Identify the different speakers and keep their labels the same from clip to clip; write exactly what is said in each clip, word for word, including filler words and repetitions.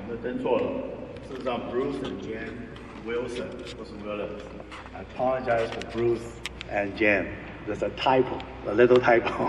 Speaker 1: 那登错了，事实上 Bruce and Jan Wilson 不是 Williams。
Speaker 2: I apologize for Bruce and Jan. There's a typo, a little typo.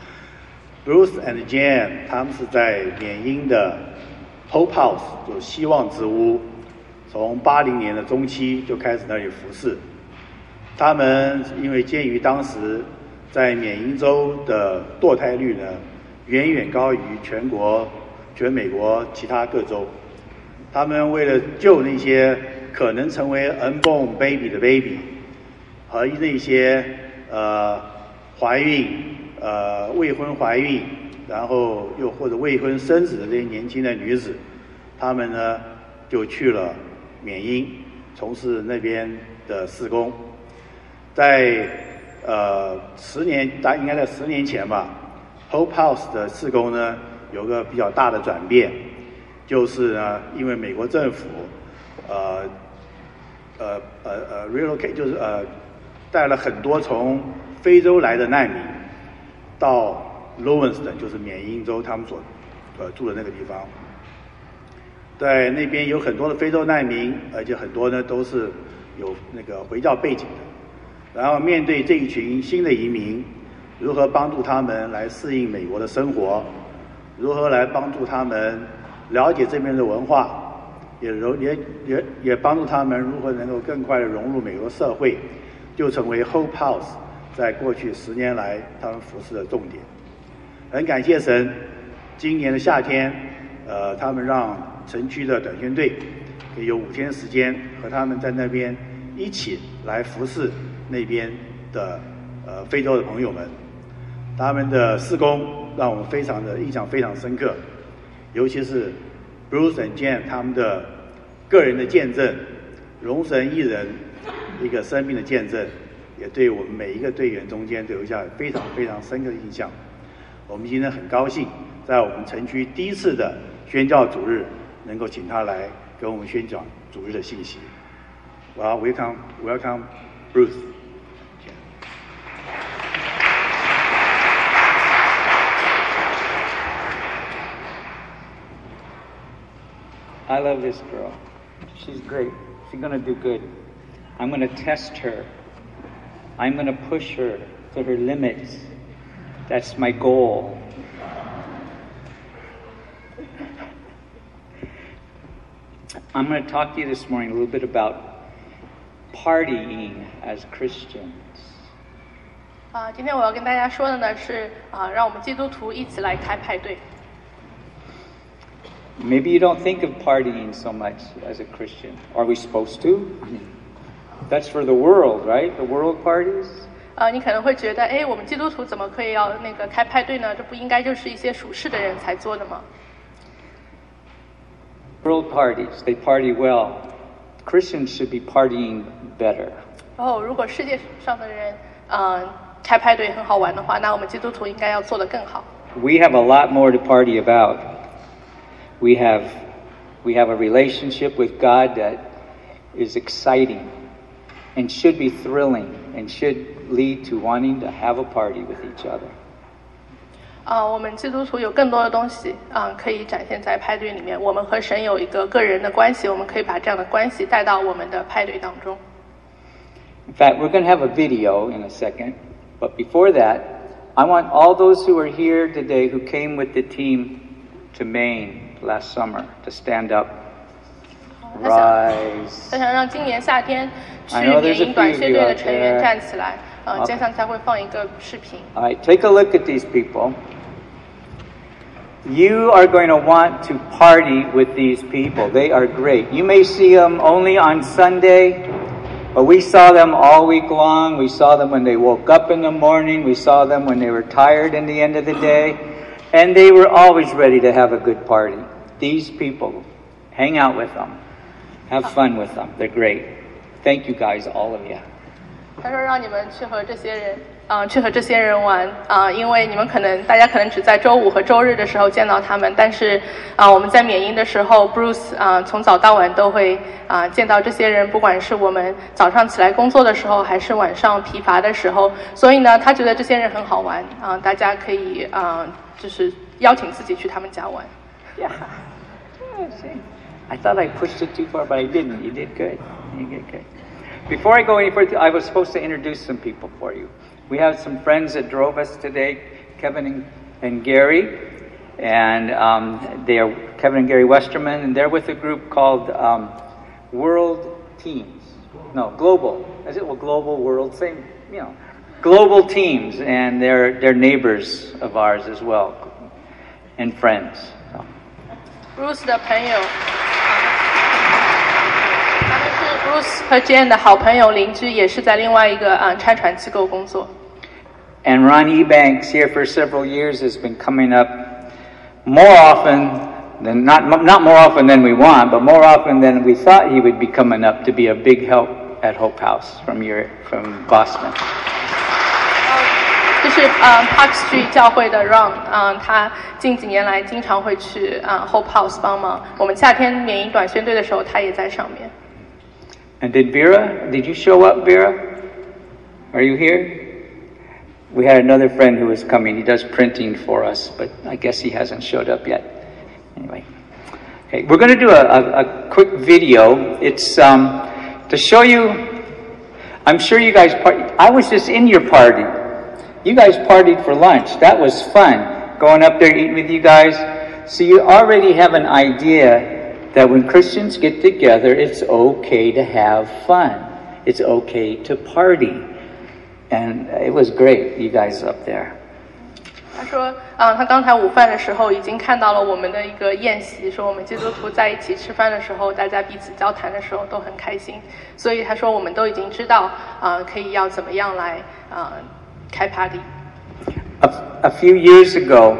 Speaker 2: Bruce and Jan 他们是在缅因的 Hope House， 就是希望之屋，从八零年的中期就开始那里服侍。他们因为鉴于当时在缅因州的堕胎率呢，远远高于全国、全美国其他各州，他们为了救那些可能成为 unborn baby 的 baby 和那些呃怀孕、呃未婚怀孕，然后又或者未婚生子的这些年轻的女子，他们呢就去了缅因从事那边的事工。在呃十年，大应该在十年前吧 ，Hope House 的事工呢有个比较大的转变，就是呢，因为美国政府呃呃呃呃 relocate 就是呃带了很多从非洲来的难民到 Lewiston， 就是缅因州他们所呃住的那个地方，在那边有很多的非洲难民，而且很多呢都是有那个回教背景的。然后面对这一群新的移民，如何帮助他们来适应美国的生活，如何来帮助他们了解这边的文化，也也也也帮助他们如何能够更快的融入美国社会，就成为 Hope House 在过去十年来他们服侍的重点。很感谢神，今年的夏天，呃，他们让城区的短宣队可以有五天时间和他们在那边一起来服侍那边的呃非洲的朋友们，他们的事工让我们非常的印象非常深刻，尤其是 Bruce and Jan 他们的个人的见证，荣神一人一个生命的见证，也对我们每一个队员中间留下非常非常深刻的印象。我们今天很高兴，在我们城区第一次的宣教主日，能够请他来跟我们宣讲主日的信息。Well, welcome, welcome, Bruce.
Speaker 3: I love this girl. She's great. She's going to do good. I'm going to test her. I'm going to push her to her limits. That's my goal. I'm going to talk to you this morning a little bit about partying as Christians.
Speaker 4: 啊，今天我要跟大家说的呢是啊，让我们基督徒一起来开派对。
Speaker 3: Maybe you don't think of partying so much as a Christian. Are we supposed to? That's for the world, right? The world parties?
Speaker 4: 呃，你可能会觉得，哎，我们基督徒怎么可以要那个开派对呢？这不应该就是一些属世的人才做的吗？
Speaker 3: World parties, they party well. Christians should be partying better.
Speaker 4: 哦，如果世界上的人，嗯、呃，开派对很好玩的话，那我们基督徒应该要做得更好。
Speaker 3: We have a lot more to party about. We have, we have a relationship with God that is exciting and should be thrilling and should lead to wanting to have a party with each other.
Speaker 4: 啊、呃，我们基督徒有更多的东西啊、呃，可以展现在派对里面。我们和神有一个个人的关系，我们可以把这样的关系带到我们的派对当中。
Speaker 3: In fact, we're going to have a video in a second, but before that, I want all those who are here today who came with the team to Maine last summer to stand up. Rise.
Speaker 4: 他想让今年夏天去缅因短宣队的成员站起来。呃，接下来会放一个视频。
Speaker 3: All right, take a look at these people. You are going to want to party with these people. They are great. You may see them only on Sunday, but we saw them all week long. We saw them when they woke up in the morning. We saw them when they were tired in the end of the day. And they were always ready to have a good party. These people, hang out with them. Have fun with them. They're great. Thank you guys, all of you.
Speaker 4: 他说让你们去和这些人，嗯、呃，去和这些人玩啊、呃，因为你们可能大家可能只在周五和周日的时候见到他们，但是啊、呃，我们在缅因的时候 ，Bruce 啊、呃，从早到晚都会啊、呃、见到这些人，不管是我们早上起来工作的时候，还是晚上疲乏的时候，所以呢，他觉得这些人很好玩啊、呃，大家可以啊、呃，就是邀请自己去他们家玩。
Speaker 3: Yeah. see. I thought I pushed it too far, but I didn't. You did good. You did good. Before I go any further, I was supposed to introduce some people for you. We have some friends that drove us today, Kevin and, and Gary, and um, they are Kevin and Gary Westerman, and they're with a group called um, World Teams. No, Global. Is it well, Global World? Same, you know, Global Teams, and they're they're neighbors of ours as well, and friends. So.
Speaker 4: Bruce 的朋友，他们是 Bruce 和 Jan 的好朋友、邻居，也是在另外一个啊拆船机构工作。
Speaker 3: And Ron Ebanks here for several years has been coming up more often than not not more often than we want, but more often than we thought he would be coming up to be a big help at Hope House from your from Boston.
Speaker 4: 就是呃 Park Street 教会的 Ron， 嗯、呃，他近几年来经常会去啊、呃、Hope House 帮忙。我们夏天缅因短宣队的时候，他也在上面。
Speaker 3: And did Vera? Did you show up, Vera? Are you here? We had another friend who was coming. He does printing for us, but I guess he hasn't showed up yet. Anyway, okay, we're going to do a, a, a quick video. It's um, to show you. I'm sure you guys. Part- I was just in your party. You guys partied for lunch. That was fun. Going up there eating with you guys. So you already have an idea that when Christians get together, it's okay to have fun. It's okay to party. And it was great, you guys up there.
Speaker 4: 他说，啊、呃，他刚才午饭的时候已经看到了我们的一个宴席，说我们基督徒在一起吃饭的时候，大家彼此交谈的时候都很开心。所以他说，我们都已经知道，啊、呃，可以要怎么样来，啊、呃，开 party。
Speaker 3: A, a few years ago,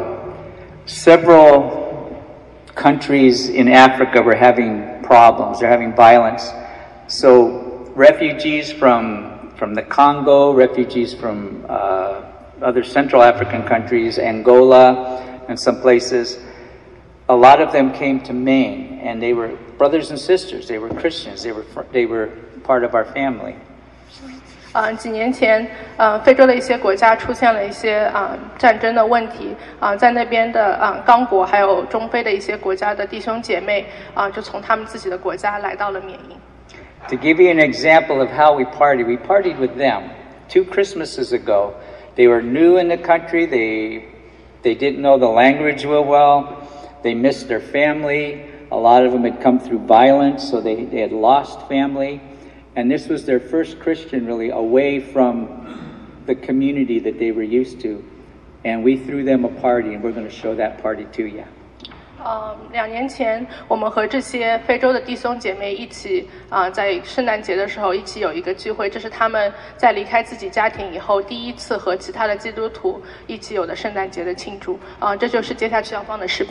Speaker 3: several countries in Africa were having problems. They're having violence. So refugees from from the Congo, refugees from uh, other Central African countries, Angola, and some places, a lot of them came to Maine, and they were brothers and sisters. They were Christians. They were they were part of our family.
Speaker 4: 呃，几年前，呃，非洲的一些国家出现了一些啊、呃、战争的问题啊、呃，在那边的啊、呃、刚果还有中非的一些国家的弟兄姐妹啊、呃，就从他们自己的国家来到了缅因。
Speaker 3: To give you an example of how we party, we partied with them two Christmases ago. They were new in the country. They they didn't know the language real well. They missed their family. A lot of them had come through violence, so they, they had lost family. And this was their first Christian really away from the community that they were used to. And we threw them a party, and we're going to show that party to you.
Speaker 4: 呃，两年前，我们和这些非洲的弟兄姐妹一起啊、呃，在圣诞节的时候一起有一个聚会，这是他们在离开自己家庭以后第一次和其他的基督徒一起有的圣诞节的庆祝。啊、呃，这就是接下去要放的视频。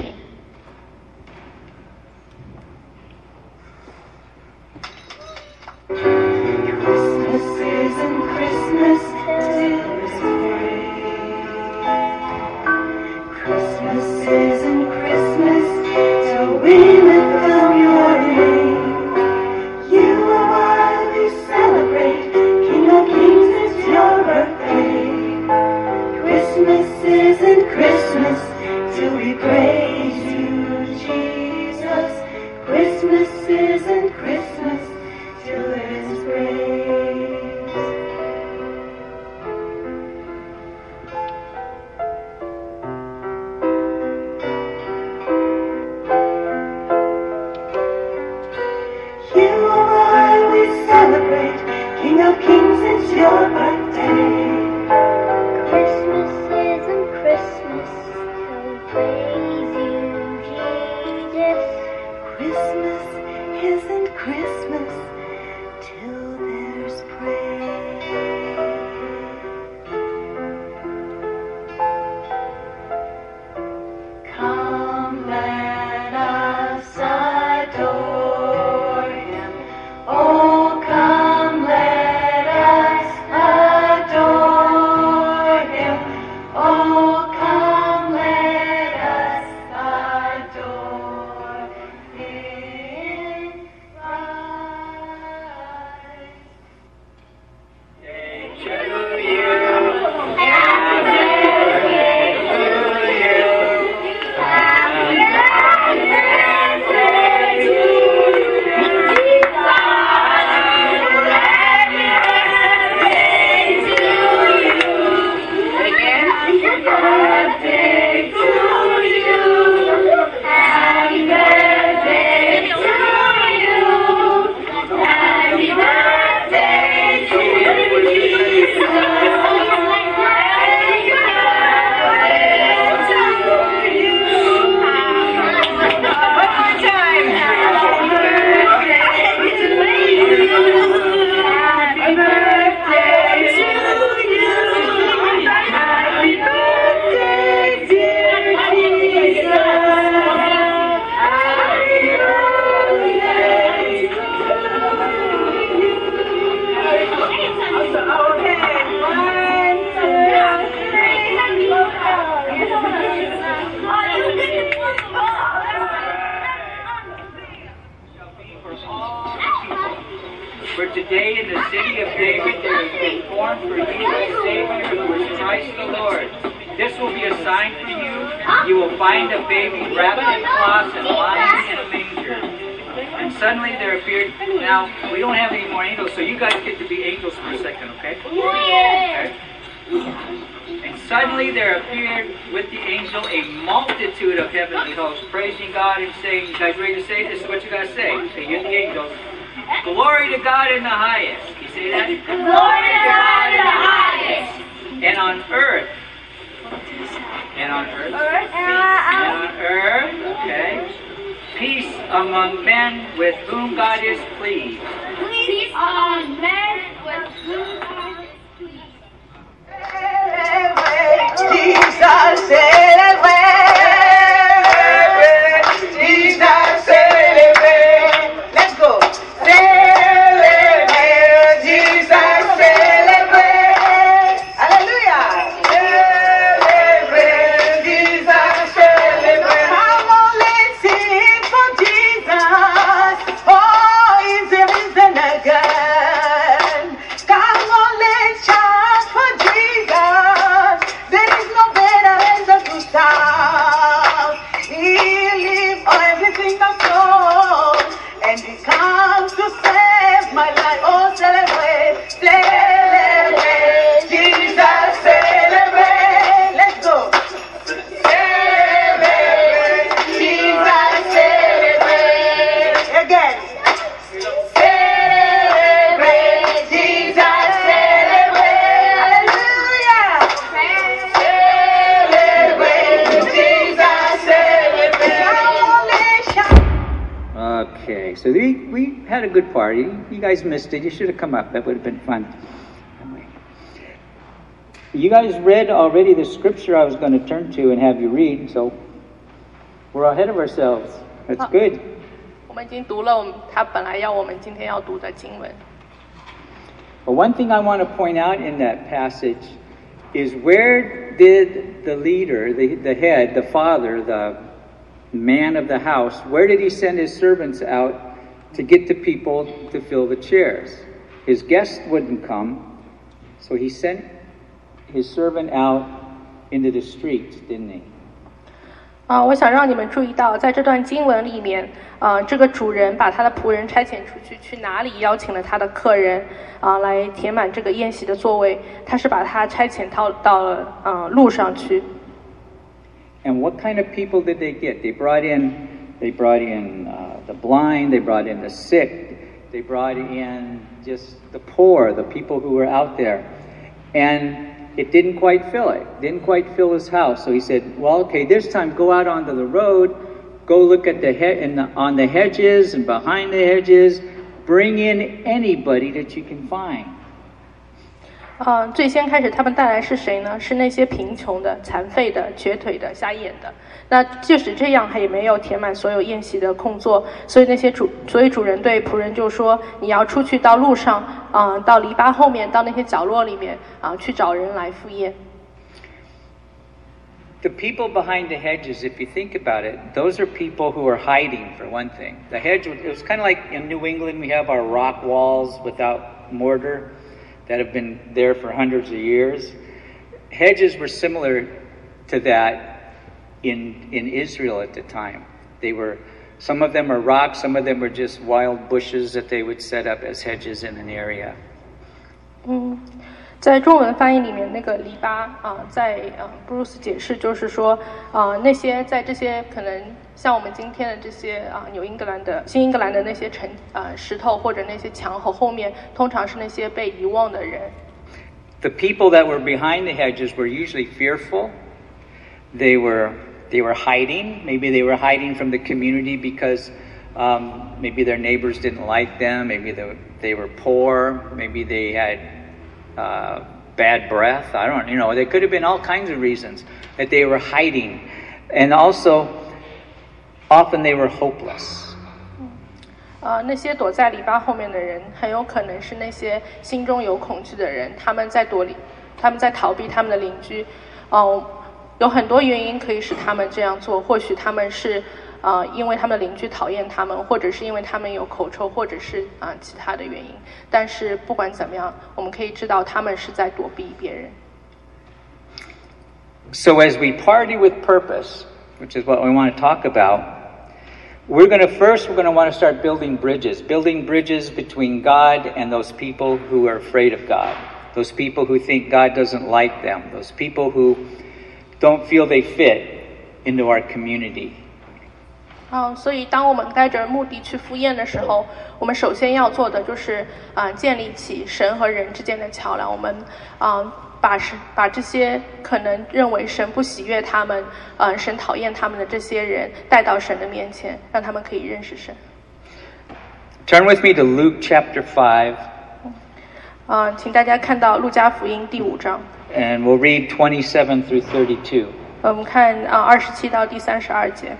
Speaker 5: Christmas isn't Christmas till it's free. Christmas isn't Christmas till we lift up your name. You are why we celebrate, King of Kings, it's your birthday. Christmas isn't Christmas till we praise you, Jesus. Christmas isn't Christmas till it's praise. You are why we celebrate, King of Kings, it's your birthday.
Speaker 6: Christmas isn't Christmas till we praise you, Jesus.
Speaker 5: Christmas isn't Christmas till there's praise. Come, let us adore Him. Oh, come, let us adore Him. Oh, come, let us adore Him.
Speaker 3: For today in the city of David there has been formed for you a Savior who is Christ the Lord. This will be a sign for you. You will find a baby wrapped in cloths and lying in a manger. And suddenly there appeared, now we don't have any more angels, so you guys get to be angels for a second, okay? Okay. And suddenly there appeared with the angel a multitude of heavenly hosts, praising God and saying, you guys ready to say this? Is what you guys say. Okay, you're the angels. Glory to God in the highest. You say that?
Speaker 6: Glory to God in the highest.
Speaker 3: And on earth. And on earth. And on earth. Okay. Peace among men with whom God is pleased.
Speaker 6: Peace among men with whom God is pleased.
Speaker 5: Jesus, celebrate. Jesus, celebrate. Let's go. Celebrate. Jesus, celebrate. Hallelujah. Celebrate. Jesus, celebrate. Come on, let's sing for Jesus. Oh, he's risen again. Come on, let's shout for Jesus. There is no better answer to shout. He lives for everything I've known, and He comes to save my life. Oh, celebrate, celebrate, Jesus, celebrate. Let's go. Celebrate, Jesus, celebrate. Again. Celebrate, Jesus, celebrate. Hallelujah. Celebrate, Jesus, celebrate.
Speaker 3: Okay, so we, we had a good party. You guys missed it. You should have come up. That would have been fun. You guys read already the scripture I was going to turn to and have you read, so we're ahead of ourselves. That's good.
Speaker 4: 我们已经读了我们他本来要我们今天要读的经文。
Speaker 3: But one thing I want to point out in that passage is where did the leader, the, the head, the father, the man of the house, where did he send his servants out to get the people to fill the chairs? His guests wouldn't come, so he sent his servant out into the streets, didn't he?
Speaker 4: 啊、我想让你们注意到，在这段经文里面，啊、这个主人把他的仆人差遣出去，去哪里邀请了他的客人，啊、来填满这个宴席的座位。他是把他差遣到到了啊、路上去。
Speaker 3: And what kind of people did they get? They brought in, they brought in uh, the blind, they brought in the sick, they brought in just the poor, the people who were out there. And it didn't quite fill it, didn't quite fill his house. So he said, well, okay, this time go out onto the road, go look at the, he- in the on the hedges and behind the hedges, bring in anybody that you can find.
Speaker 4: 呃，最先开始他们带来是谁呢？是那些贫穷的、残废的、瘸腿的、瞎眼的。那即使这样，他也没有填满所有宴席的空座，所以那些主，所以主人对仆人就说：“你要出去到路上，啊、呃，到篱笆后面，到那些角落里面，啊、呃，去找人来赴宴。”
Speaker 3: The people behind the hedges, if you think about it, those are people who are hiding, for one thing. The hedge, it was kind of like in New England, we have our rock walls without mortar that have been there for hundreds of years. Hedges were similar to that in in Israel at the time. They were, some of them are rocks, some of them were just wild bushes that they would set up as hedges in an area.
Speaker 4: 嗯，在中文翻译里面，那个篱笆啊、呃，在呃布鲁斯解释就是说，啊、呃，那些在这些可能像我们今天的这些啊、呃、纽英格兰的新英格兰的那些城呃石头或者那些墙和后面，通常是那些被遗忘的人。
Speaker 3: The people that were behind the hedges were usually fearful. They were they were hiding. Maybe they were hiding from the community because um, maybe their neighbors didn't like them. Maybe they, they were poor. Maybe they had uh, bad breath. I don't, you know, there could have been all kinds of reasons that they were hiding. And also, often they were hopeless.
Speaker 4: 呃，那些躲在篱笆后面的人，很有可能是那些心中有恐惧的人，他们在躲离，他们在逃避他们的邻居。哦、呃，有很多原因可以使他们这样做，或许他们是呃，因为他们的邻居讨厌他们，或者是因为他们有口臭，或者是啊、呃、其他的原因。但是不管怎么样，我们可以知道他们是在躲避别人。
Speaker 3: So as we party with purpose, which is what we want to talk about, we're going to first, we're going to want to start building bridges, building bridges between God and those people who are afraid of God, those people who think God doesn't like them, those people who don't feel they fit into our community.
Speaker 4: 嗯，所以当我们带着目的去赴宴的时候，我们首先要做的就是啊、呃，建立起神和人之间的桥梁。我们啊、呃，把神把这些可能认为神不喜悦他们，呃，神讨厌他们的这些人带到神的面前，让他们可以认识神。
Speaker 3: Turn with me to Luke chapter five.
Speaker 4: 嗯、呃，请大家看到路加福音第五章。
Speaker 3: And we'll read twenty-seven through thirty-two.
Speaker 4: 我们看啊，二十七到第三十二节。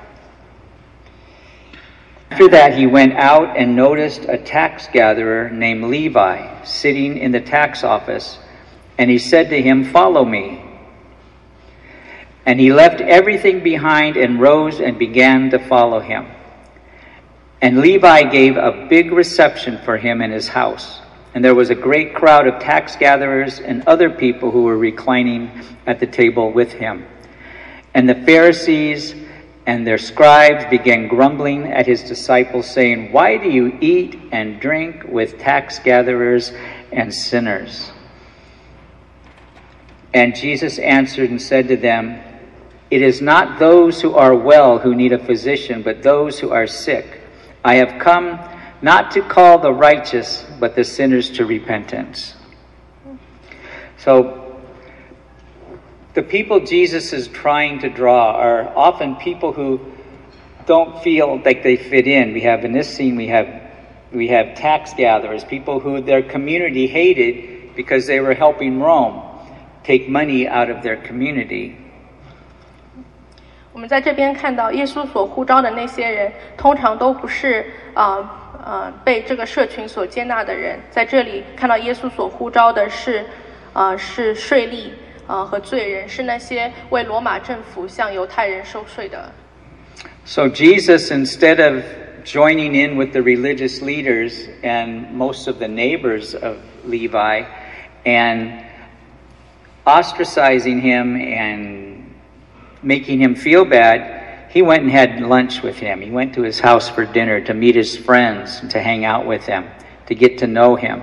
Speaker 3: After that, he went out and noticed a tax gatherer named Levi sitting in the tax office, and he said to him, "Follow me." And he left everything behind and rose and began to follow him. And Levi gave a big reception for him in his house, and there was a great crowd of tax gatherers and other people who were reclining at the table with him. And the Pharisees and their scribes began grumbling at his disciples, saying, "Why do you eat and drink with tax gatherers and sinners?" And Jesus answered and said to them, "It is not those who are well who need a physician, but those who are sick. I have come not to call the righteous, but the sinners to repentance." So, the people Jesus is trying to draw are often people who don't feel like they fit in. We have in this scene, we have we have tax gatherers, people who their community hated because they were helping Rome take money out of their community.
Speaker 4: 我们在这边看到耶稣所呼召的那些人，通常都不是啊呃被这个社群所接纳的人。在这里看到耶稣所呼召的是啊、呃、是税吏。呃，和罪人是那些为罗马政府向犹太人收税的。
Speaker 3: So Jesus, instead of joining in with the religious leaders and most of the neighbors of Levi and ostracizing him and making him feel bad, he went and had lunch with him. He went to his house for dinner to meet his friends, to hang out with him, to get to know him.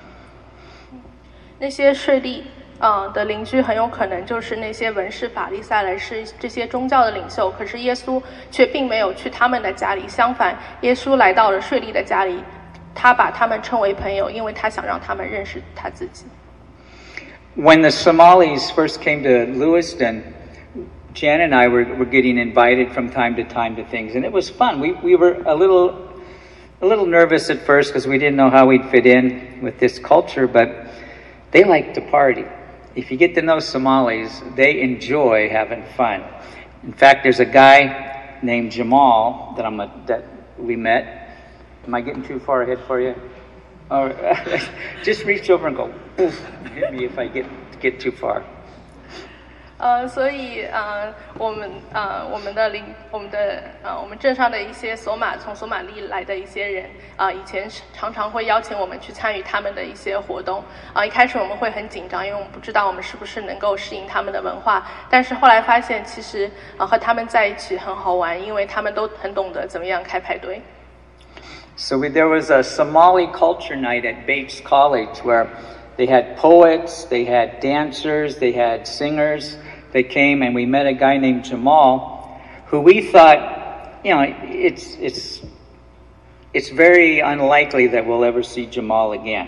Speaker 4: 那些税吏呃的邻居很有可能就是那些文士法利赛人，是这些宗教的领袖。可是耶稣却并没有去他们的家里，相反，耶稣来到了税吏的家里，他把他们称为朋友，因为他想让他们认识他自己。
Speaker 3: When the Somalis first came to Lewiston, Jan and I were, were getting invited from time to time to things, and it was fun. We we were a little a little nervous at first because we didn't know how we'd fit in with this culture, but they like to party. If you get to know Somalis, they enjoy having fun. In fact, there's a guy named Jamal that I'm a, that we met. Am I getting too far ahead for you? Or just reach over and go, "Oof," hit me if I get get too far.
Speaker 4: 呃，所以呃，我们呃，我们的邻，我们的呃，我们镇上的一些索马从索马利来的一些人啊、呃，以前常常会邀请我们去参与他们的一些活动啊、呃。一开始我们会很紧张，因为我们不知道我们是不是能够适应他们的文化。但是后来发现，其实啊、呃，和他们在一起很好玩，因为他们都很懂得怎么样开派对。
Speaker 3: So we, there was a Somali culture night at Bates College where they had poets, they had dancers, they had singers. They came and we met a guy named Jamal, who we thought, you know, it's it's it's very unlikely that we'll ever see Jamal again.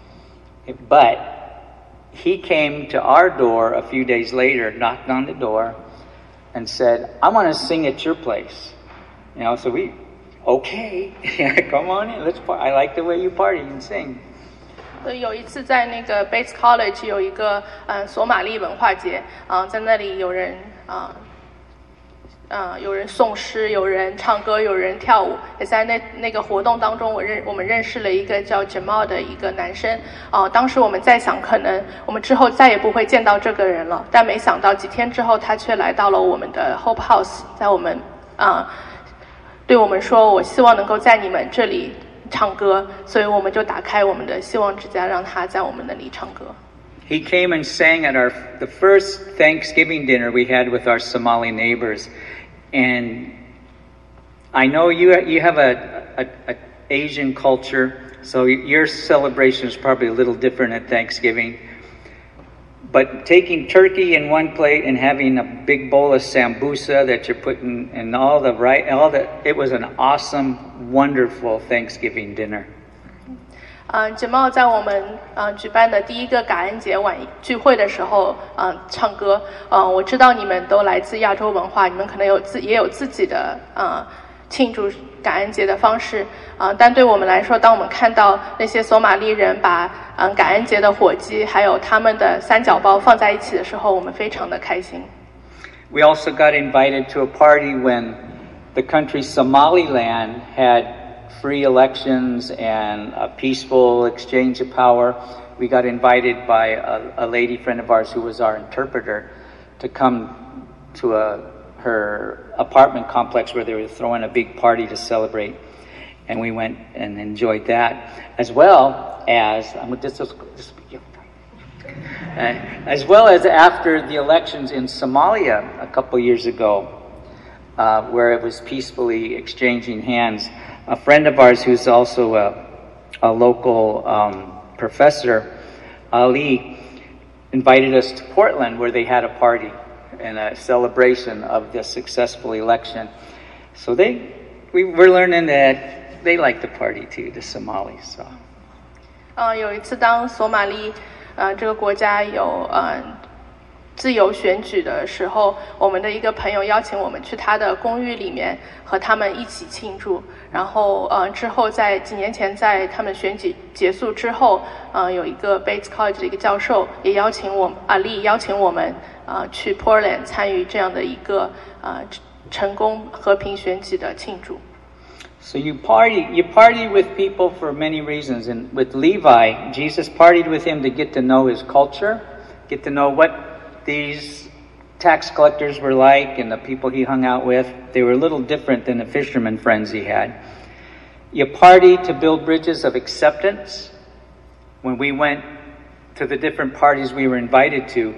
Speaker 3: But he came to our door a few days later, knocked on the door, and said, "I want to sing at your place." You know, so we, okay, come on in, let's party. I like the way you party and sing.
Speaker 4: 所以有一次在那个 Bates College 有一个嗯、呃、索马利文化节，啊、呃，在那里有人啊，呃, 呃有人诵诗，有人唱歌，有人跳舞。也在那那个活动当中，我认我们认识了一个叫 Jamal 的一个男生。啊、呃，当时我们在想，可能我们之后再也不会见到这个人了，但没想到几天之后，他却来到了我们的 Hope House， 在我们啊。呃对我们说，我希望能够在你们这里唱歌，所以我们就打开我们的希望之家，让他在我们那里唱歌。
Speaker 3: He came and sang at our the first Thanksgiving dinner we had with our Somali neighbors, and I know you you have a, a, a Asian culture, so your celebration is probably a little different at Thanksgiving. But taking turkey in one plate and having a big bowl of sambusa that you're putting in all the right, all the, it was an awesome, wonderful Thanksgiving dinner.
Speaker 4: 嗯，简茂在我们嗯举办的第一个感恩节晚聚会的时候，嗯唱歌，嗯我知道你们都来自亚洲文化，你们可能有自也有自己的嗯庆祝感恩节的方式，嗯但对我们来说，当我们看到那些索马利人把嗯感恩节的火鸡还有他们的三角包放在一起的时候，我们非常的开心。
Speaker 3: We also got invited to a party when the country Somaliland had free elections and a peaceful exchange of power. We got invited by a, a lady friend of ours who was our interpreter to come to a, her apartment complex where they were throwing a big party to celebrate. And we went and enjoyed that, as well as, I'm this is, this, uh, as well as after the elections in Somalia a couple years ago, uh, where it was peacefully exchanging hands. A friend of ours who's also a, a local um, professor, Ali, invited us to Portland where they had a party and a celebration of the successful election. So they, we were learning that they like to party too, the Somalis. So.
Speaker 4: 呃，有一次当索马利呃这个国家有呃自由选举的时候，我们的一个朋友邀请我们去他的公寓里面和他们一起庆祝。然后呃之后在几年前在他们选举结束之后，呃有一个 Bates College 的一个教授也邀请我阿丽邀请我们呃去 Portland 参与这样的一个呃成功和平选举的庆祝。
Speaker 3: So you party, you party with people for many reasons. And with Levi, Jesus partied with him to get to know his culture, get to know what these tax collectors were like and the people he hung out with. They were a little different than the fisherman friends he had. You party to build bridges of acceptance. When we went to the different parties we were invited to,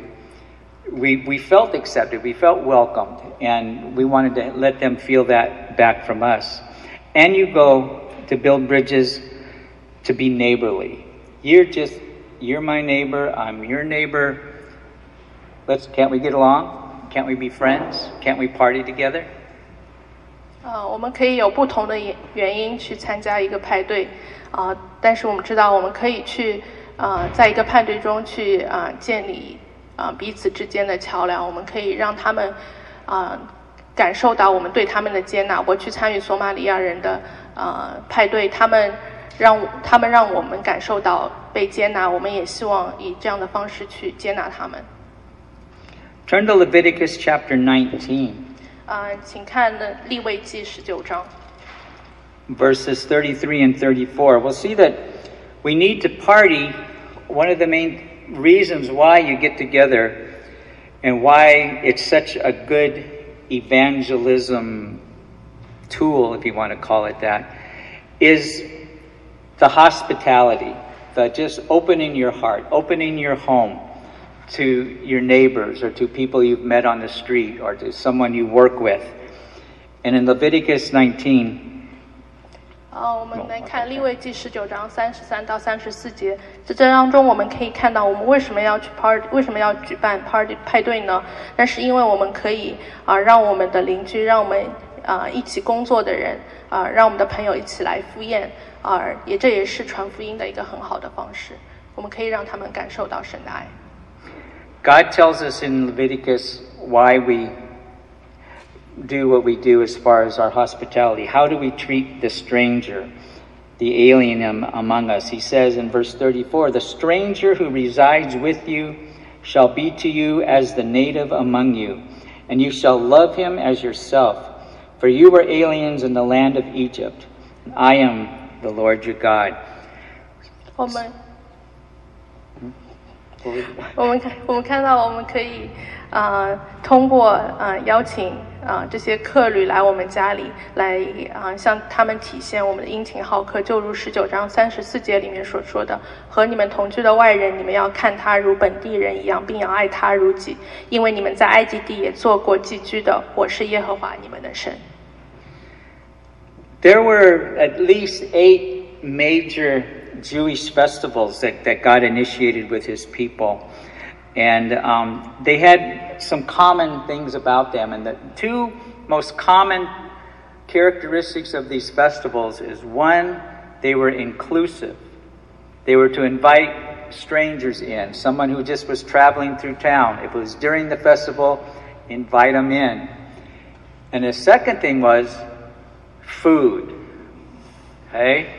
Speaker 3: we, we felt accepted, we felt welcomed, and we wanted to let them feel that back from us. And you go to build bridges to be neighborly. You're just, you're my neighbor, I'm your neighbor. Let's, can't we get along? Can't we be friends? Can't we party together?
Speaker 4: 呃，我们可以有不同的原因去参加一个派对，啊、呃，但是我们知道我们可以去，呃，在一个派对中去啊、呃、建立啊、呃、彼此之间的桥梁，我们可以让他们啊、呃、感受到我们对他们的接纳。我去参与索马里亚人的呃派对，他们让他们让我们感受到被接纳，我们也希望以这样的方式去接纳他们。
Speaker 3: Turn to Leviticus chapter nineteen.
Speaker 4: 啊、呃，请看的利未记十九章。
Speaker 3: Verses thirty-three and thirty-four. We'll see that we need to party. One of the main reasons why you get together and why it's such a good evangelism tool, if you want to call it that, is the hospitality, the just opening your heart, opening your home to your neighbors or to people you've met on the street or to someone you work with. And in Leviticus nineteen,
Speaker 4: 呃，我们来看利未记十九章三十三到三十四节，在这当中我们可以看到我们为什么要去 party， 为什么要举办 party 派对呢？那是因为我们可以啊、呃，让我们的邻居，让我们啊、呃、一起工作的人啊、呃，让我们的朋友一起来赴宴啊、呃，也这也是传福音的一个很好的方式。我们可以让他们感受到神的爱。
Speaker 3: God tells us in Leviticus why we do what we do as far as our hospitality. How do we treat the stranger, the alien among us? He says in verse thirty-four, the stranger who resides with you shall be to you as the native among you, and you shall love him as yourself. For you were aliens in the land of Egypt, and I am the Lord your God.
Speaker 4: 我们我们看我们看到我们可以呃通过呃邀请啊、呃、这些客旅来我们家里来啊、呃、向他们体现我们的殷勤好客，就如十九章三十四节里面所说的，和你们同居的外人，你们要看他如本地人一样，并要爱他如己，因为你们在埃及地也做过寄居的，我是耶和华你们的神。
Speaker 3: There were at least eight major Jewish festivals that, that God initiated with his people. And um, they had some common things about them. And the two most common characteristics of these festivals is, one, they were inclusive. They were to invite strangers in, someone who just was traveling through town. If it was during the festival, invite them in. And the second thing was food. Okay?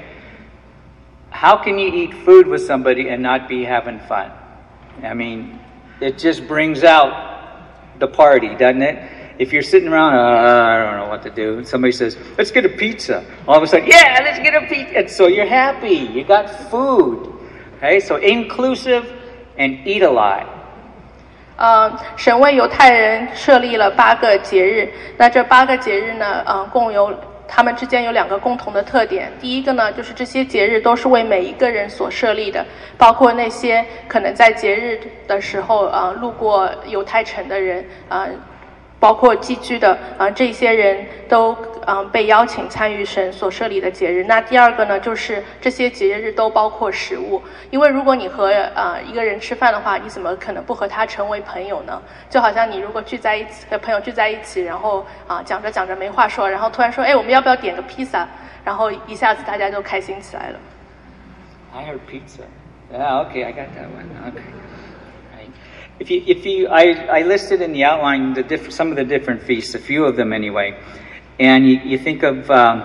Speaker 3: How can you eat food with somebody and not be having fun? I mean, it just brings out the party, doesn't it? If you're sitting around, uh, I don't know what to do, and somebody says, let's get a pizza. All of a sudden, yeah, let's get a pizza. And so you're happy. You got food. Okay, so inclusive and eat a lot.
Speaker 4: 呃，神为犹太人设立了八个节日。那这八个节日呢，呃，共有他们之间有两个共同的特点。第一个呢，就是这些节日都是为每一个人所设立的，包括那些可能在节日的时候呃路过犹太城的人，呃，包括寄居的，呃，这些人都呃被邀请参与神所设立的节日。那第二个呢，就是这些节日都包括食物，因为如果你和呃一个人吃饭的话，你怎么可能不和他成为朋友呢？就好像你如果聚在一起，和朋友聚在一起，然后啊、呃、讲着讲着没话说，然后突然说，哎，我们要不要点个披萨？然后一下子大家就开心起来了。
Speaker 3: I heard pizza. Yeah, okay, I got that one. Okay. Right. If you, if you, I, I listed in the outline the diff, some of the different feasts, a few of them anyway, and you, you think of um,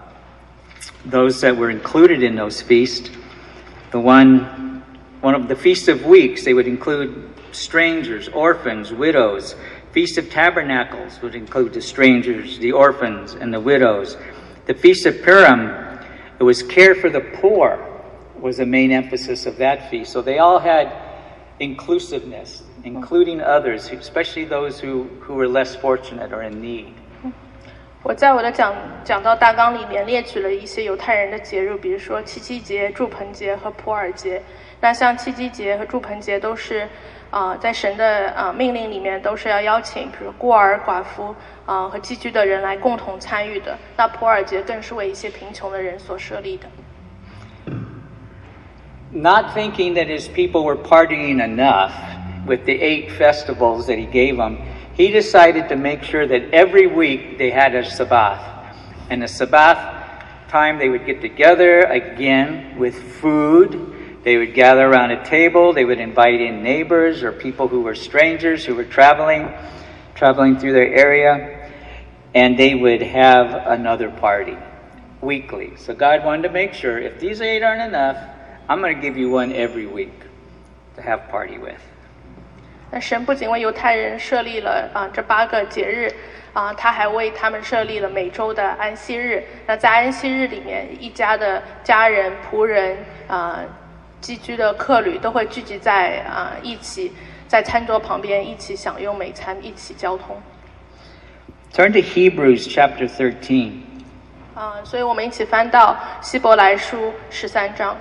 Speaker 3: those that were included in those feasts. The one, one of the Feast of Weeks, they would include strangers, orphans, widows. Feast of Tabernacles would include the strangers, the orphans, and the widows. The Feast of Purim, it was care for the poor, was the main emphasis of that feast. So they all had inclusiveness, including others, especially those who, who were less fortunate or in need.
Speaker 4: 我在我的讲讲道大纲里面列举了一些犹太人的节日，比如说七七节、住棚节和普尔节。那像七七节和住棚节都是啊、呃，在神的啊、呃、命令里面都是要邀请，比如孤儿、寡妇啊、呃、和寄居的人来共同参与的。那普尔节更是为一些贫穷的人所设立的。
Speaker 3: Not thinking that his people were partying enough with the eight festivals that he gave them, he decided to make sure that every week they had a Sabbath. And the Sabbath time they would get together again with food. They would gather around a table. They would invite in neighbors or people who were strangers who were traveling, traveling through their area. And they would have another party weekly. So God wanted to make sure if these eight aren't enough, I'm going to give you one every week to have party with.
Speaker 4: 那神不仅为犹太人设立了啊这八个节日啊，他还为他们设立了每周的安息日。那在安息日里面，一家的家人、仆人啊、寄居的客旅都会聚集在啊一起，在餐桌旁边一起享用美餐，一起交通。
Speaker 3: Turn to Hebrews chapter thirteen.
Speaker 4: 啊，所以我们一起翻到希伯来书十三章。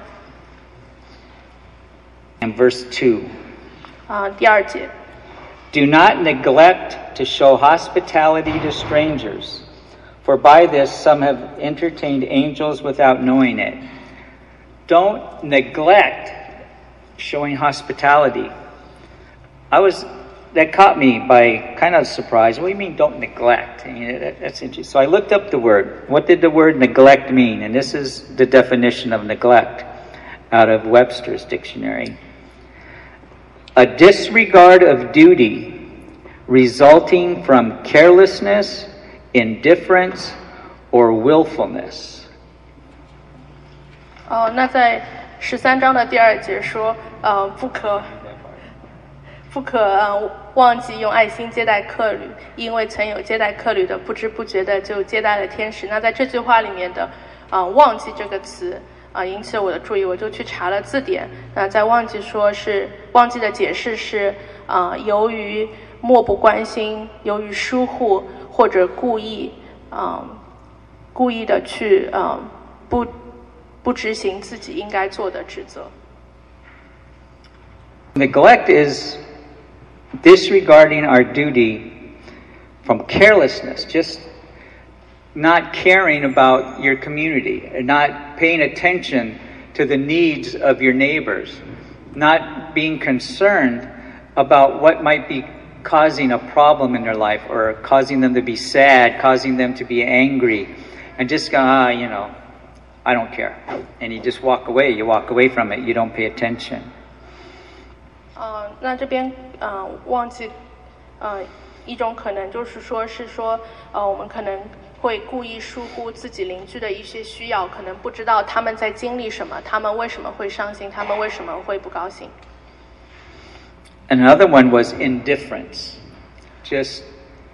Speaker 3: And verse two.
Speaker 4: 啊，第二节。
Speaker 3: Do not neglect to show hospitality to strangers, for by this some have entertained angels without knowing it. Don't neglect showing hospitality. I was, that caught me by kind of surprise. What do you mean don't neglect? I mean, that, that's interesting. So I looked up the word. What did the word neglect mean? And this is the definition of neglect out of Webster's dictionary. A disregard of duty resulting from carelessness, indifference, or willfulness.
Speaker 4: 哦，那在十三章的第二节说，呃，不可，不可呃忘记用爱心接待客旅，因为曾有接待客旅的，不知不觉的就接待了天使。那在这句话里面的，啊、呃，忘记这个词。啊，引起了我的注意，我就去查了字典。那在忘记说是忘记的解释是啊、呃，由于漠不关心，由于疏忽， 或者故意，嗯，故意的去，嗯，不不执行自己应该做的职责。
Speaker 3: Neglect is disregarding our duty from carelessness, just not caring about your community, not paying attention to the needs of your neighbors, not being concerned about what might be causing a problem in their life or causing them to be sad, causing them to be angry, and just go, ah, you know, I don't care. And you just walk away, you walk away from it, you don't pay attention.
Speaker 4: 呃，那这边呃忘记，呃一种可能就是说是说，呃我们可能会故意疏忽自己邻居的一些需要，可能不知道他们在经历什么，他们为什么会伤心，他们为什么会不高兴。
Speaker 3: And another one was indifference. Just,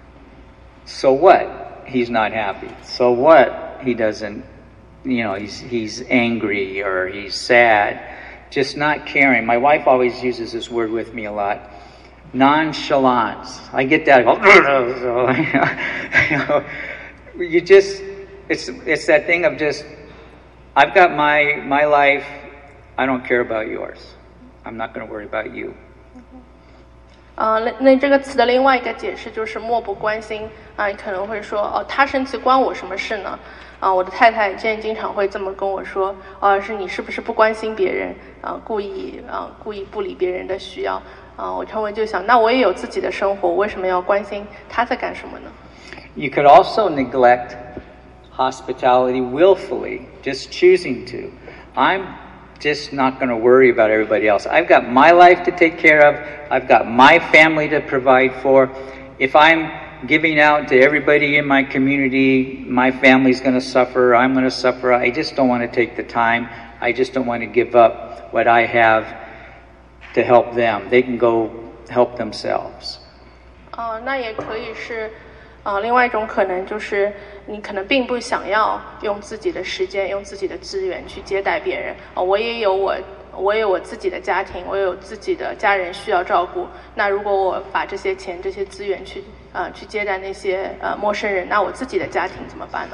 Speaker 3: so what? He's not happy. So what? He doesn't, you know, he's he's angry or he's sad. Just not caring. My wife always uses this word with me a lot. Nonchalance. I get that. I go, you know, you just, it's it's that thing of just, I've got my my life. I don't care about yours. I'm not going to worry about you.
Speaker 4: 呃，那那这个词的另外一个解释就是漠不关心啊、呃，你可能会说哦，他生气关我什么事呢？啊、呃，我的太太之前经常会这么跟我说，呃，是你是不是不关心别人啊、呃，故意啊、呃、故意不理别人的需要啊、呃？我常常就想，那我也有自己的生活，我为什么要关心他在干什么呢？
Speaker 3: You could also neglect hospitality willfully, just choosing to. I'm just not going to worry about everybody else. I've got my life to take care of. I've got my family to provide for. If I'm giving out to everybody in my community, my family's going to suffer, I'm going to suffer. I just don't want to take the time. I just don't want to give up what I have to help them. They can go help themselves.
Speaker 4: 哦、呃，那也可以是。啊、呃，另外一种可能就是你可能并不想要用自己的时间、用自己的资源去接待别人。啊、呃，我也有我，我也有我自己的家庭，我也有自己的家人需要照顾。那如果我把这些钱、这些资源去啊、呃、去接待那些呃陌生人，那我自己的家庭怎么办呢？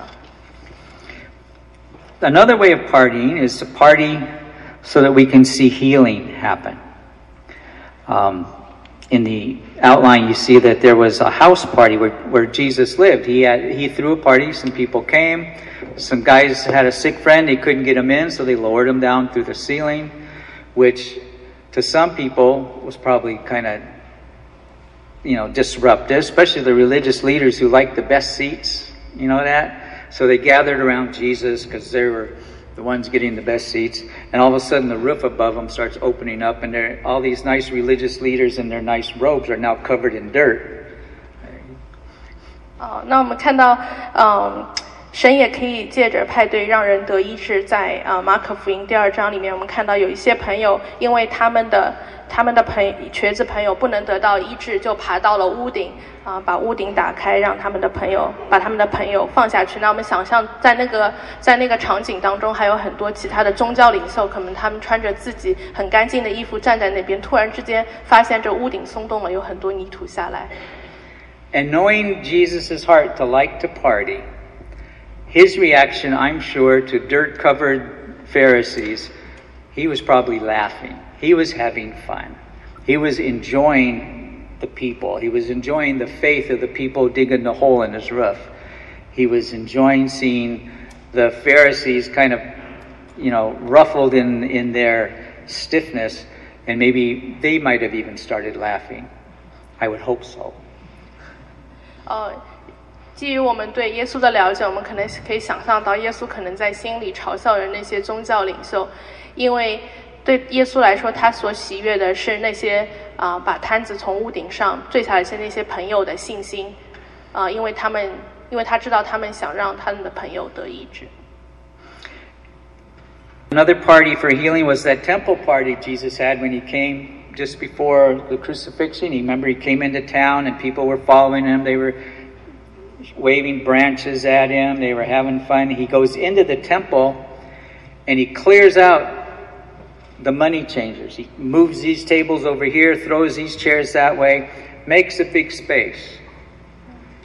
Speaker 3: Another way of partying is to party so that we can see healing happen. Um, In the outline, you see that there was a house party where, where Jesus lived. He had, he threw a party. Some people came. Some guys had a sick friend. They couldn't get him in, so they lowered him down through the ceiling, which to some people was probably kind of, you know, disruptive, especially the religious leaders who liked the best seats. You know that? So they gathered around Jesus because they were the ones getting the best seats, and all of a sudden the roof above them starts opening up, and all these nice religious leaders in their nice robes are now covered in dirt.
Speaker 4: 哦，那我们看到，嗯，神也可以借着派对让人得医治。在啊、呃、马可福音第二章里面，我们看到有一些朋友，因为他们的他们的朋瘸子朋友不能得到医治，就爬到了屋顶啊、呃，把屋顶打开，让他们的朋友把他们的朋友放下去。那我们想象在那个在那个场景当中，还有很多其他的宗教领袖，可能他们穿着自己很干净的衣服站在那边，突然之间发现这屋顶松动了，有很多泥土下来。
Speaker 3: And knowing Jesus' heart to like to party, his reaction, I'm sure, to dirt-covered Pharisees, he was probably laughing. He was having fun. He was enjoying the people. He was enjoying the faith of the people digging the hole in his roof. He was enjoying seeing the Pharisees kind of, you know, ruffled in, in their stiffness, and maybe they might have even started laughing. I would hope so.
Speaker 4: 呃，基于我们对耶稣的了解，我们可能可以想象到，耶稣可能在心里嘲笑人那些宗教领袖，因为对耶稣来说，他所喜悦的是那些啊、呃、把摊子从屋顶上坠下来的那些朋友的信心，啊、呃，因为他们，因为他知道他们想让他们的朋友得医治。
Speaker 3: Another party for healing was that temple party Jesus had when he came just before the crucifixion. You remember he came into town and people were following him. They were waving branches at him. They were having fun. He goes into the temple and he clears out the money changers. He moves these tables over here, throws these chairs that way, makes a big space.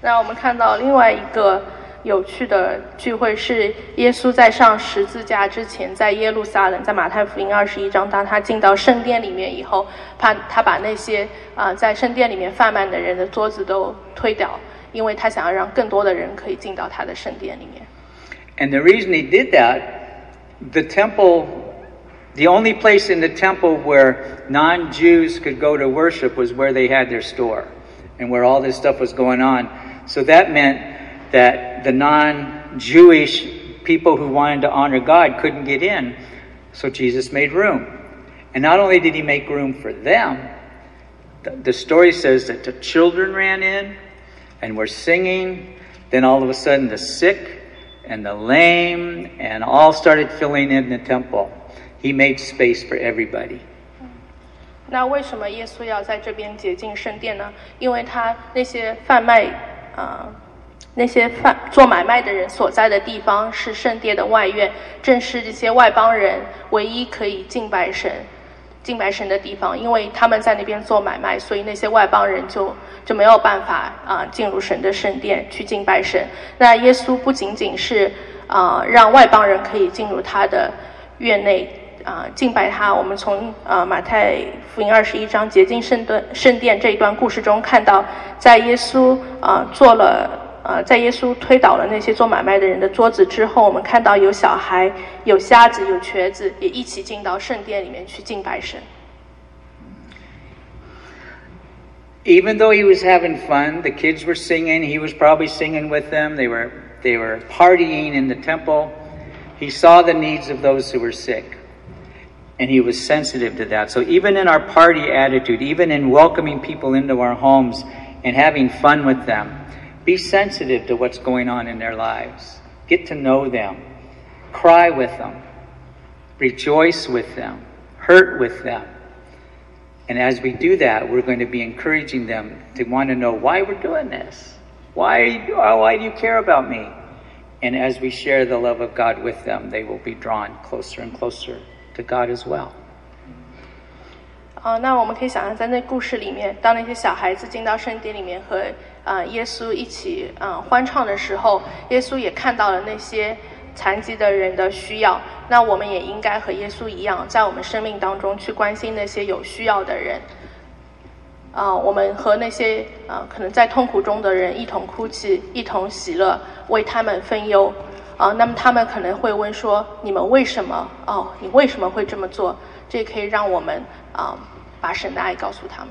Speaker 4: 那我们看到另外一个有趣的聚会是耶稣在上十字架之前，在耶路撒冷，在马太福音二十一章，当他进到圣殿里面以后，他他把那些啊、呃、在圣殿里面贩卖的人的桌子都推掉，因为他想要让更多的人可以进到他的圣殿里面。
Speaker 3: And the reason he did that, the temple, the only place in the temple where non-Jews could go to worship was where they had their store and where all this stuff was going on. So that meant that the non-Jewish people who wanted to honor God couldn't get in. So Jesus made room. And not only did he make room for them, the, the story says that the children ran in and were singing. Then all of a sudden the sick and the lame and all started filling in the temple. He made space for everybody.
Speaker 4: 那为什么耶稣要在这边洁净圣殿呢？因为他那些贩卖啊、呃、那些贩做买卖的人所在的地方是圣殿的外院，正是这些外邦人唯一可以敬拜神敬拜神的地方。因为他们在那边做买卖，所以那些外邦人就就没有办法啊、呃、进入神的圣殿去敬拜神。那耶稣不仅仅是啊、呃、让外邦人可以进入他的院内啊、呃、敬拜他。我们从呃马太福音二十一章洁净圣殿圣殿这一段故事中看到，在耶稣啊、呃、做了呃在耶稣推倒了那些做买卖的人的桌子之后，我们看到有小孩、有瞎子、有瘸子也一起进到圣殿里面去敬拜神。
Speaker 3: Even though he was having fun, the kids were singing, he was probably singing with them. They were they were partying in the temple. He saw the needs of those who were sick. And he was sensitive to that. So even in our party attitude, even in welcoming people into our homes and having fun with them, be sensitive to what's going on in their lives. Get to know them. Cry with them. Rejoice with them. Hurt with them. And as we do that, we're going to be encouraging them to want to know why we're doing this. Why, why do you care about me? And as we share the love of God with them, they will be drawn closer and closer to God as well.
Speaker 4: 呃，那我们可以想象，在那故事里面，当那些小孩子进到圣殿里面和呃耶稣一起呃欢唱的时候，耶稣也看到了那些残疾的人的需要。那我们也应该和耶稣一样，在我们生命当中去关心那些有需要的人。啊、呃，我们和那些呃可能在痛苦中的人一同哭泣，一同喜乐，为他们分忧。啊、呃，那么他们可能会问说：“你们为什么？哦，你为什么会这么做？”这可以让我们啊、呃、把神的爱告诉他们。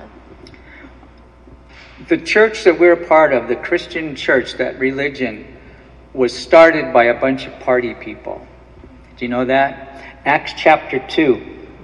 Speaker 3: The church that we're a part of, the Christian church, that religion, was started by a bunch of party people. Do you know that? Acts chapter two,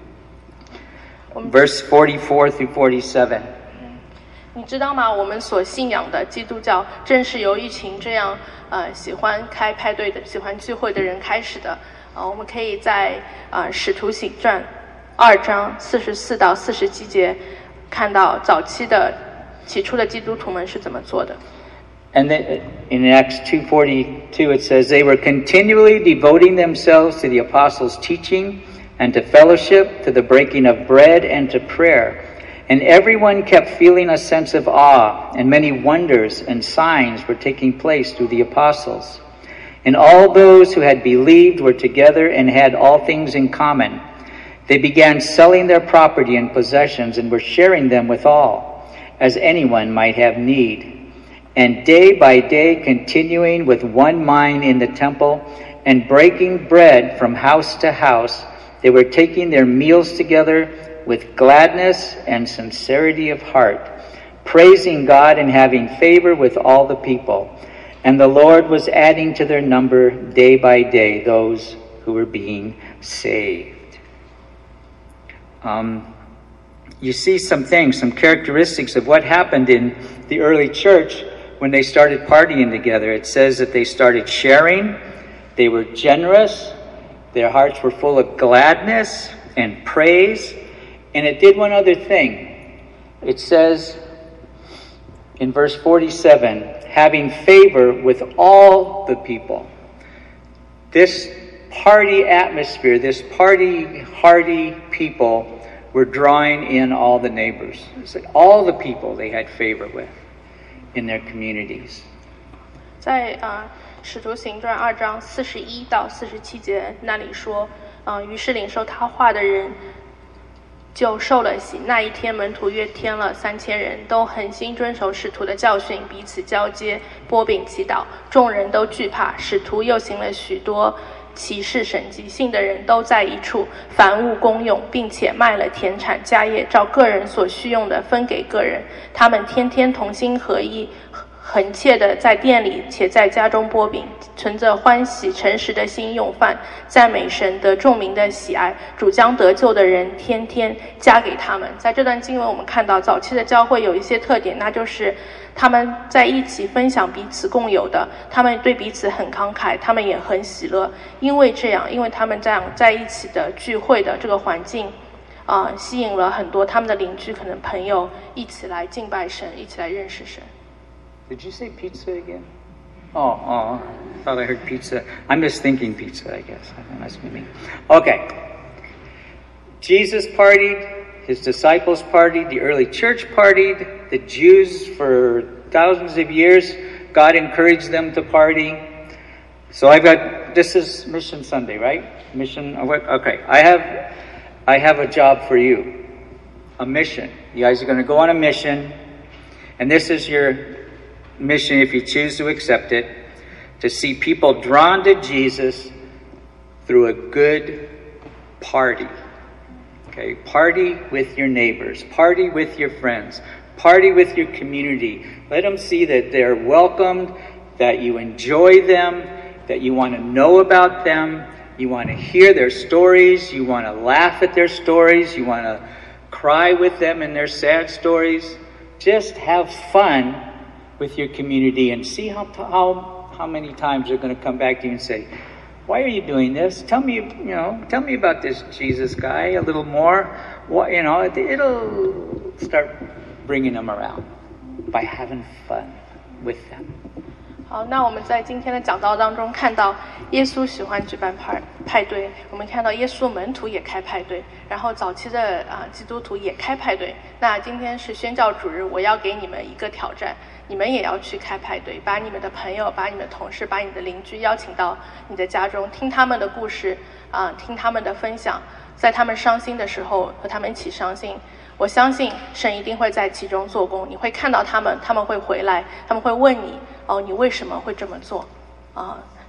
Speaker 3: verse forty-four through forty-seven.
Speaker 4: 你知道吗？我们所信仰的基督教，正是由一群这样呃喜欢开派对的、喜欢聚会的人开始的。呃，我们可以在呃《使徒行传》二章四十四到四十七节看到早期的、起初的基督徒们是怎么做的。
Speaker 3: And then in Acts two forty-two it says, they were continually devoting themselves to the apostles' teaching and to fellowship, to the breaking of bread and to prayer. And everyone kept feeling a sense of awe, and many wonders and signs were taking place through the apostles. And all those who had believed were together and had all things in common. They began selling their property and possessions and were sharing them with all, as anyone might have need. And day by day, continuing with one mind in the temple and breaking bread from house to house, they were taking their meals together with gladness and sincerity of heart, praising God and having favor with all the people. And the Lord was adding to their number day by day those who were being saved. Um, you see some things, some characteristics of what happened in the early church when they started partying together. It says that they started sharing, they were generous, their hearts were full of gladness and praise. And it did one other thing. It says in verse forty-seven, having favor with all the people. This party atmosphere, this party hardy people were drawing in all the neighbors. It's like all the people they had favor with in their communities.
Speaker 4: 在啊、呃《使徒行传》二章四十一到四十七节那里说，啊、呃，于是领受他话的人就受了洗。那一天，门徒约添了三千人，都恒心遵守使徒的教训，彼此交接，擘饼祈祷。众人都惧怕，使徒又行了许多奇事神迹，信的人都在一处，凡物公用，并且卖了田产家业，照个人所需用的分给个人。他们天天同心合一，恒切的在店里且在家中擘饼，存着欢喜诚实的心用饭，赞美神得众民的喜爱。主将得救的人天天加给他们。在这段经文我们看到早期的教会有一些特点，那就是他们在一起分享彼此共有的，他们对彼此很慷慨，他们也很喜乐。因为这样，因为他们这样在一起的聚会的这个环境啊、呃，吸引了很多他们的邻居可能朋友一起来敬拜神，一起来认识神。
Speaker 3: Did you say pizza again? Oh, oh, I thought I heard pizza. I'm just thinking pizza, I guess. That's me. Okay. Jesus partied, his disciples partied, the early church partied, the Jews for thousands of years, God encouraged them to party. So I've got, this is Mission Sunday, right? Mission, okay. I have, I have a job for you. A mission. You guys are going to go on a mission, and this is your mission, if you choose to accept it, to see people drawn to Jesus through a good party. Okay, party with your neighbors, party with your friends, party with your community. Let them see that they're welcomed, that you enjoy them, that you want to know about them, you want to hear their stories, you want to laugh at their stories, you want to cry with them in their sad stories. Just have fun with your community and see how how how many times they're going to come back to you and say, "Why are you doing this? Tell me, you know, tell me about this Jesus guy a little more." What, you know, it, it'll start bringing them around by having fun with them.
Speaker 4: 好，那我们在今天的讲道当中看到，耶稣喜欢举办派派对，我们看到耶稣门徒也开派对，然后早期的啊、呃、基督徒也开派对。那今天是宣教主日，我要给你们一个挑战，你们也要去开派对，把你们的朋友、把你们的同事、把你的邻居邀请到你的家中，听他们的故事啊、呃，听他们的分享，在他们伤心的时候和他们一起伤心。我相信神一定会在其中做工，你会看到他们，他们会回来，他们会问你，哦，你为什么会这么做？啊、呃。